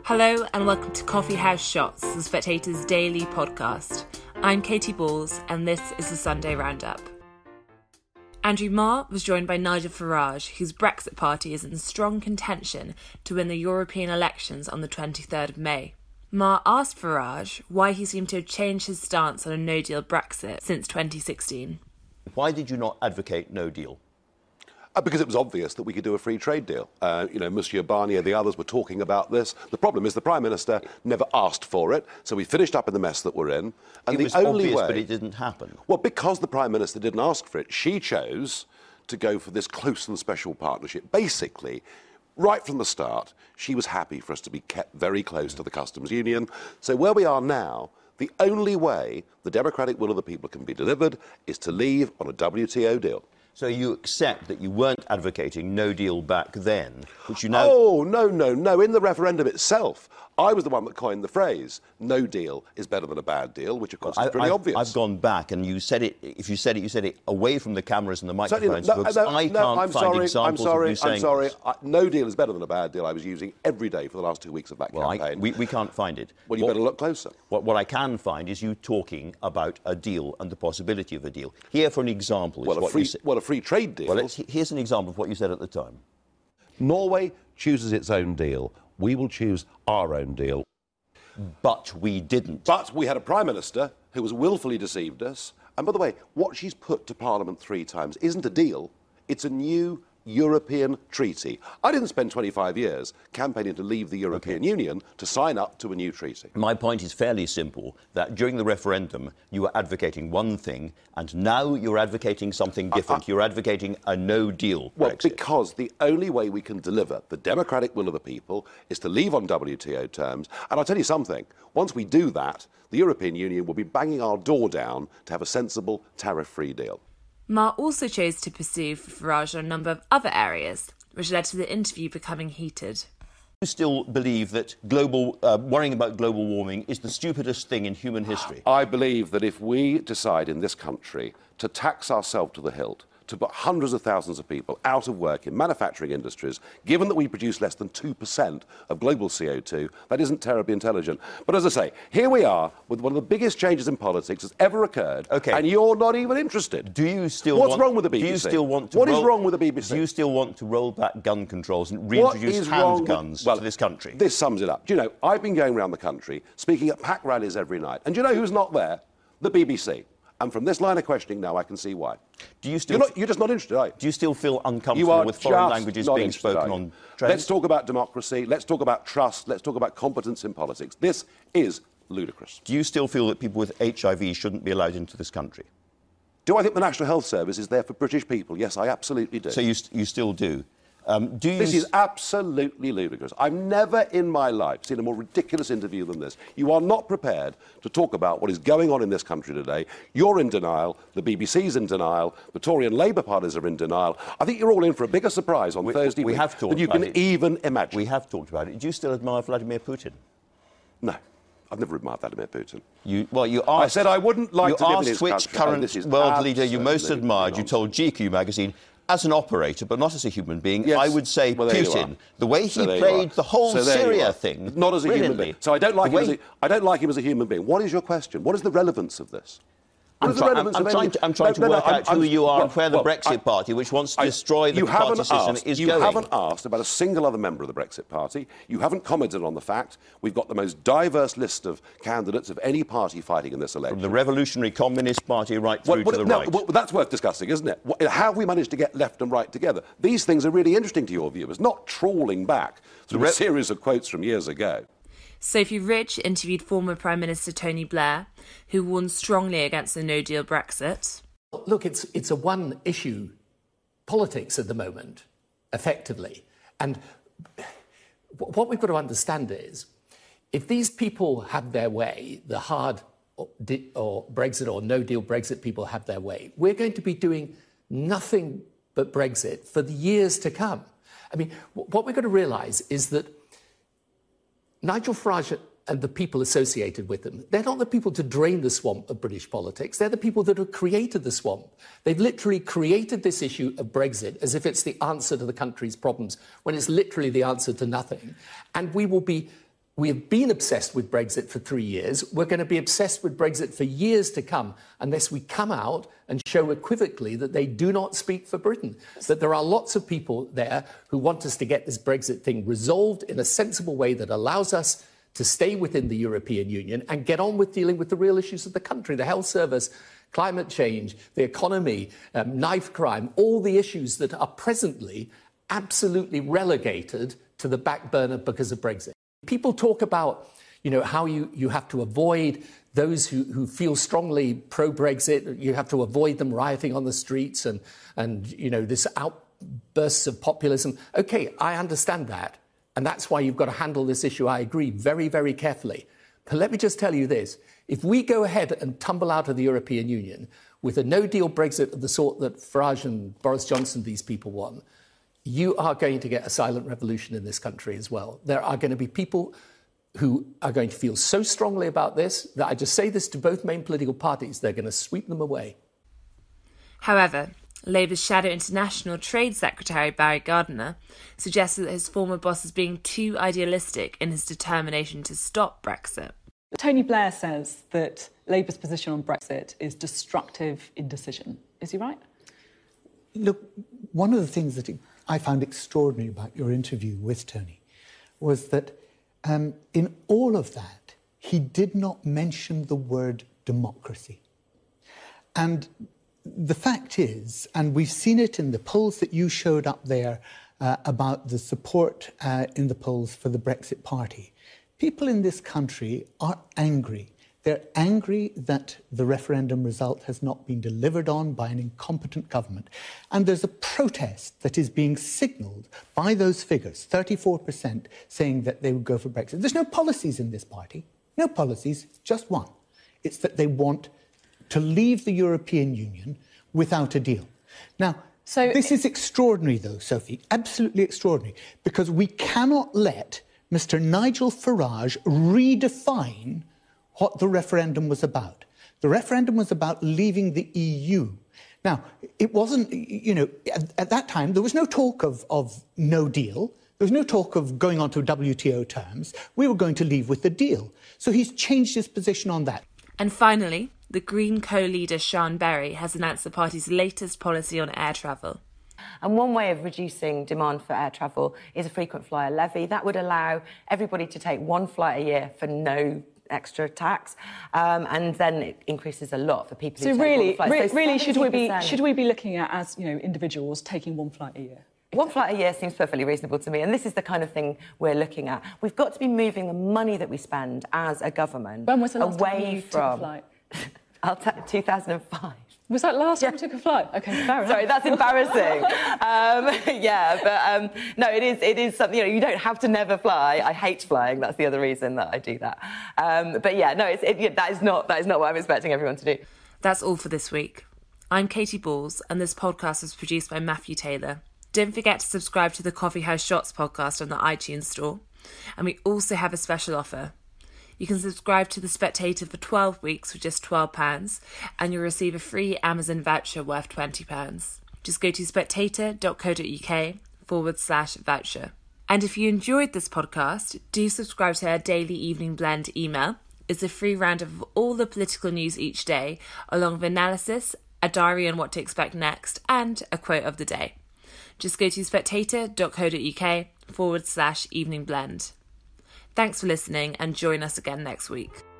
Hello and welcome to Coffee House Shots, the Spectator's daily podcast. I'm Katie Balls and this is the Sunday Roundup. Andrew Marr was joined by Nigel Farage, whose Brexit party is in strong contention to win the European elections on the 23rd of May. Marr asked Farage why he seemed to have changed his stance on a no-deal Brexit since 2016. Why did you not advocate no deal? Because it was obvious that we could do a free trade deal. Monsieur Barnier, the others were talking about this. The problem is the Prime Minister never asked for it, so we finished up in the mess that we're in. And it was obvious, but it didn't happen. Well, because the Prime Minister didn't ask for it, she chose to go for this close and special partnership. Basically, right from the start, she was happy for us to be kept very close to the customs union. So where we are now, the only way the democratic will of the people can be delivered is to leave on a WTO deal. So you accept that you weren't advocating no deal back then, which you now... Oh, no. In the referendum itself, I was the one that coined the phrase, no deal is better than a bad deal, which, of course, is pretty obvious. I've gone back, and you said it, if you said it away from the cameras and the microphones, because I can't find examples of you saying I'm sorry. this. No deal is better than a bad deal. I was using every day for the last 2 weeks of that campaign. We can't find it. Well, you better look closer. What I can find is you talking about a deal and the possibility of a deal. Here, for an example, is what you said. Well, a free trade deal. Well, here's an example of what you said at the time. Norway chooses its own deal. We will choose our own deal. But we didn't. But we had a Prime Minister who has willfully deceived us. And by the way, what she's put to Parliament 3 times isn't a deal. It's a new European treaty. I didn't spend 25 years campaigning to leave the European Union to sign up to a new treaty. My point is fairly simple, that during the referendum you were advocating one thing and now you're advocating something different. You're advocating a no-deal Brexit. Well, because the only way we can deliver the democratic will of the people is to leave on WTO terms. And I'll tell you something, once we do that, the European Union will be banging our door down to have a sensible tariff-free deal. Marr also chose to pursue Farage on a number of other areas, which led to the interview becoming heated. You still believe that worrying about global warming is the stupidest thing in human history? I believe that if we decide in this country to tax ourselves to the hilt, to put hundreds of thousands of people out of work in manufacturing industries, given that we produce less than 2% of global CO2, that isn't terribly intelligent. But as I say, here we are with one of the biggest changes in politics that's ever occurred, and you're not even interested. Do you still What's wrong with the BBC? Do you still want to What is wrong with the BBC? Do you still want to roll back gun controls and reintroduce handguns to this country? This sums it up. Do you know, I've been going around the country speaking at pack rallies every night. And do you know who's not there? The BBC. And from this line of questioning now, I can see why. Do you still you're just not interested, are you? Do you still feel uncomfortable with foreign languages being spoken on trains? Let's talk about democracy. Let's talk about trust. Let's talk about competence in politics. This is ludicrous. Do you still feel that people with HIV shouldn't be allowed into this country? Do I think the National Health Service is there for British people? Yes, I absolutely do. So you still do? This is absolutely ludicrous. I've never in my life seen a more ridiculous interview than this. You are not prepared to talk about what is going on in this country today. You're in denial. The BBC's in denial. The Tory and Labour parties are in denial. I think you're all in for a bigger surprise on Thursday week than you can even imagine. We have talked about it. Do you still admire Vladimir Putin? No. I've never admired Vladimir Putin. I said I wouldn't like to live in his country. You asked which current world leader you most admired. You told GQ magazine, as an operator, but not as a human being, yes. I would say Putin. The way he played the whole Syria thing, not as a human being. So I don't like him as a human being. What is your question? What is the relevance of this? I'm trying to work out who you are and where the Brexit Party, which wants to destroy the party system, is going. You haven't asked about a single other member of the Brexit Party. You haven't commented on the fact we've got the most diverse list of candidates of any party fighting in this election. From the Revolutionary Communist Party right through to the right. That's worth discussing, isn't it? How have we managed to get left and right together? These things are really interesting to your viewers, not trawling back through a series of quotes from years ago. Sophie Ridge interviewed former Prime Minister Tony Blair, who warned strongly against the no-deal Brexit. Look, it's a one-issue politics at the moment, effectively. And what we've got to understand is, if these people have their way, the hard or Brexit or no-deal Brexit people have their way, we're going to be doing nothing but Brexit for the years to come. I mean, what we've got to realise is that Nigel Farage and the people associated with them, they're not the people to drain the swamp of British politics. They're the people that have created the swamp. They've literally created this issue of Brexit as if it's the answer to the country's problems, when it's literally the answer to nothing. And we will be We have been obsessed with Brexit for 3 years. We're going to be obsessed with Brexit for years to come unless we come out and show equivocally that they do not speak for Britain, that there are lots of people there who want us to get this Brexit thing resolved in a sensible way that allows us to stay within the European Union and get on with dealing with the real issues of the country, the health service, climate change, the economy, knife crime, all the issues that are presently absolutely relegated to the back burner because of Brexit. People talk about, how you have to avoid those who feel strongly pro-Brexit. You have to avoid them rioting on the streets and this outbursts of populism. OK, I understand that. And that's why you've got to handle this issue, I agree, very, very carefully. But let me just tell you this. If we go ahead and tumble out of the European Union with a no-deal Brexit of the sort that Farage and Boris Johnson, these people want, you are going to get a silent revolution in this country as well. There are going to be people who are going to feel so strongly about this that I just say this to both main political parties, they're going to sweep them away. However, Labour's Shadow International Trade Secretary Barry Gardiner suggested that his former boss is being too idealistic in his determination to stop Brexit. Tony Blair says that Labour's position on Brexit is destructive indecision. Is he right? Look, one of the things that I found extraordinary about your interview with Tony was that in all of that, he did not mention the word democracy. And the fact is, and we've seen it in the polls that you showed up there about the support in the polls for the Brexit Party, people in this country are angry. They're angry that the referendum result has not been delivered on by an incompetent government. And there's a protest that is being signalled by those figures, 34% saying that they would go for Brexit. There's no policies in this party, no policies, just one. It's that they want to leave the European Union without a deal. Now, this is extraordinary, though, Sophie, absolutely extraordinary, because we cannot let Mr. Nigel Farage redefine what the referendum was about. The referendum was about leaving the EU. Now, it wasn't, at that time, there was no talk of no deal. There was no talk of going on to WTO terms. We were going to leave with the deal. So he's changed his position on that. And finally, the Green co-leader Sian Berry has announced the party's latest policy on air travel. And one way of reducing demand for air travel is a frequent flyer levy. That would allow everybody to take one flight a year for no extra tax, and then it increases a lot for people who take one flight. Really, should we be looking at, as individuals, taking one flight a year? One flight a year seems perfectly reasonable to me, and this is the kind of thing we're looking at. We've got to be moving the money that we spend as a government when was the last away time you from took a flight? 2005. Was that last time you took a flight? OK, fair enough. Sorry, that's embarrassing. No, it is something, you don't have to never fly. I hate flying. That's the other reason that I do that. That is not what I'm expecting everyone to do. That's all for this week. I'm Katie Balls, and this podcast was produced by Matthew Taylor. Don't forget to subscribe to the Coffee House Shots podcast on the iTunes store. And we also have a special offer. You can subscribe to The Spectator for 12 weeks for just £12 and you'll receive a free Amazon voucher worth £20. Just go to spectator.co.uk/voucher. And if you enjoyed this podcast, do subscribe to our daily Evening Blend email. It's a free roundup of all the political news each day, along with analysis, a diary on what to expect next, and a quote of the day. Just go to spectator.co.uk/Evening Blend. Thanks for listening and join us again next week.